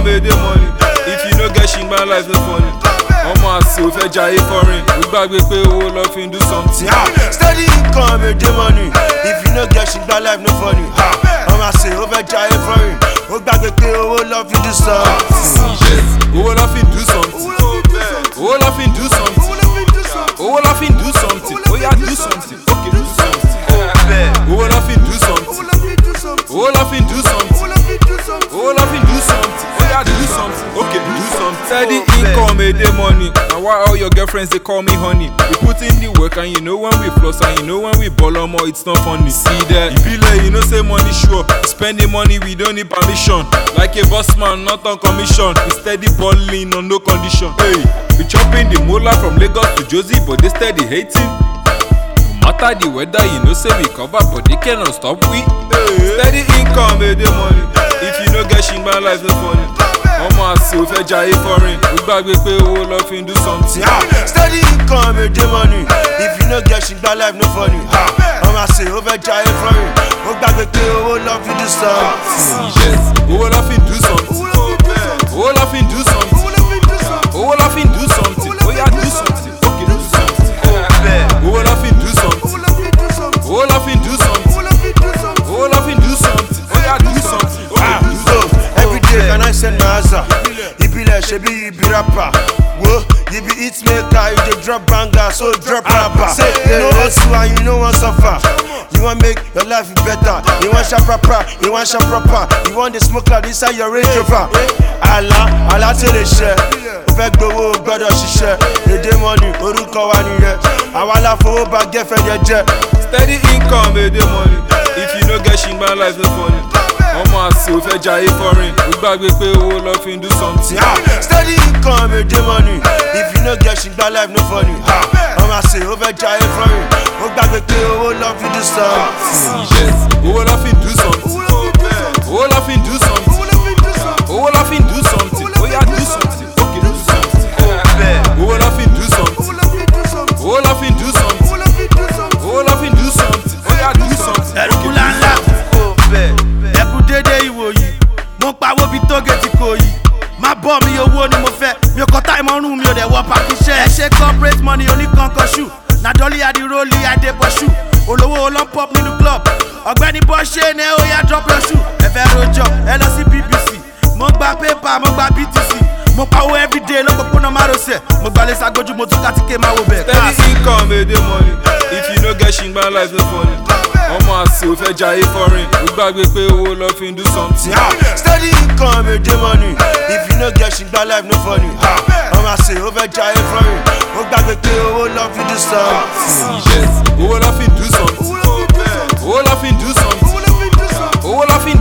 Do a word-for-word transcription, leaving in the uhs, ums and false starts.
made the money. If you no get shit, my life no funny. Ọmọ àṣì ò fẹ́ jayé foreign. Ó gbàgbé pé owó lọ fi ń do something. Steady income made the money. If you no get shit, my life no funny. Ọmọ àṣì ò fẹ́ jayé foreign. Ó gbàgbé pé owó lọ fi do something. Owó lọ fi ń do something. Owó lọ fi ń do something. Owó lọ fi ń do something. Ó yá do something. Okay, do something. Owó lọ fi ń do something. Owó lọ fi ń do something. Owó lọ fi ń do something. Ó yá do something. Okay, do something. Steady income made the money. Now why all your girlfriends they call me honey? We put in the work and you know when we floss and you know when we ball on more it's not funny. See that? You be like you know say money sure. Spending money we don't need permission. Like a boss man not on commission. We steady balling on no condition. Hey, we chopping the mola from Lagos to Josie, but they steady hating. No matter the weather, you know say we cover, but they cannot stop we. Hey. Steady income made the money. If you no get shit, my life no funny. Ọmọ àṣì ò fẹ́ jayé foreign. Ó gbàgbé pé owó lọ fi ń do something. Steady income made the money. If you no get shit, my life no funny. Ọmọ àṣì ò fẹ́ jayé foreign. Ó gbàgbé pé owó lọ fi do something. Owó lọ fi ń do something. Owó lọ fi ń do something. Owó lọ fi ń do something. Ó yá do something. Okay, do something. Owó lọ fi ń do something. Owó lọ fi ń do something. Owó lọ fi ń do something. Ó yá do something. Okay, do something. Every day can I send my answer? You be like Shebi, you be rapper. Whoa, you be hit maker, you dey drop banger, so drop rapper. Say you know hustle and you know want suffer. You want make your life better. You want sharp proper, you want sharp proper. You want the smoke cloud inside your Range Rover. Allah, Allah till they share. Fẹ́ gbowó gbọ́dọ̀ ṣiṣẹ́. Èdè money, orúkọ wa nìyẹn. Àwa la fowó bá girlfriend yẹn jẹ́. Steady income made the money. If you no get shit, my life no funny. Ọmọ àṣì ò fẹ́ jayé foreign. Ó gbàgbé pé owó lọ fi ń do something. Steady income made the money. If you no get shit, my life no funny. Ọmọ àṣì ò fẹ́ jayé foreign. Ó gbàgbé pé owó lọ fi do something. Owó lọ fi ń do something. Owó lọ fi ń do something. Owó lọ fi ń do something. Ó yá do something. Okay, do something. Owó lọ fi ń do something. Owó lọ fi ń do something. Owó lọ fi ń do something. Ó yá do something. Ẹ̀rù ńláńlá. Ẹ̀kú dédé ìwò yìí. Mo pawó bí tóge tí kò yìí. Má bọ̀ mi owó ni mo fẹ́. Mi ò kọ́ táì mọ́rùn mi ò dẹ̀ wọ pàkíṣẹ́. Ẹ ṣe corporate money oníkankan ṣù. Na dolly àdìrólì àdébọ̀ṣù. Olówó olóńpọ̀p nínú club. Ọ̀gbẹ́ni bọ́ ṣe ní ó yá drop your shoe. Ẹ fẹ́ rojọ́ ẹ lọ sí B B C. Mo gba paper, mo gba B T C. Mo pawó everyday lọ́pọ̀pọ̀nà márosẹ̀. Mo gbalẹ̀ sagojú, mo tún kàtíkè máa wo bẹ̀. Steady income made the money. If you no get shit, my life no funny. Ọmọ àṣì ò fẹ́ jayé foreign. Ó gbàgbé pé owó lọ fi ń do something. Steady income made the money. If you no get shit, my life no funny. Ọmọ àṣì ò fẹ́ jayé foreign. Ó gbàgbé pé owó lọ fi do something. Owó lọ fi ń do something. Owó lọ fi ń do something. Owó lọ fi ń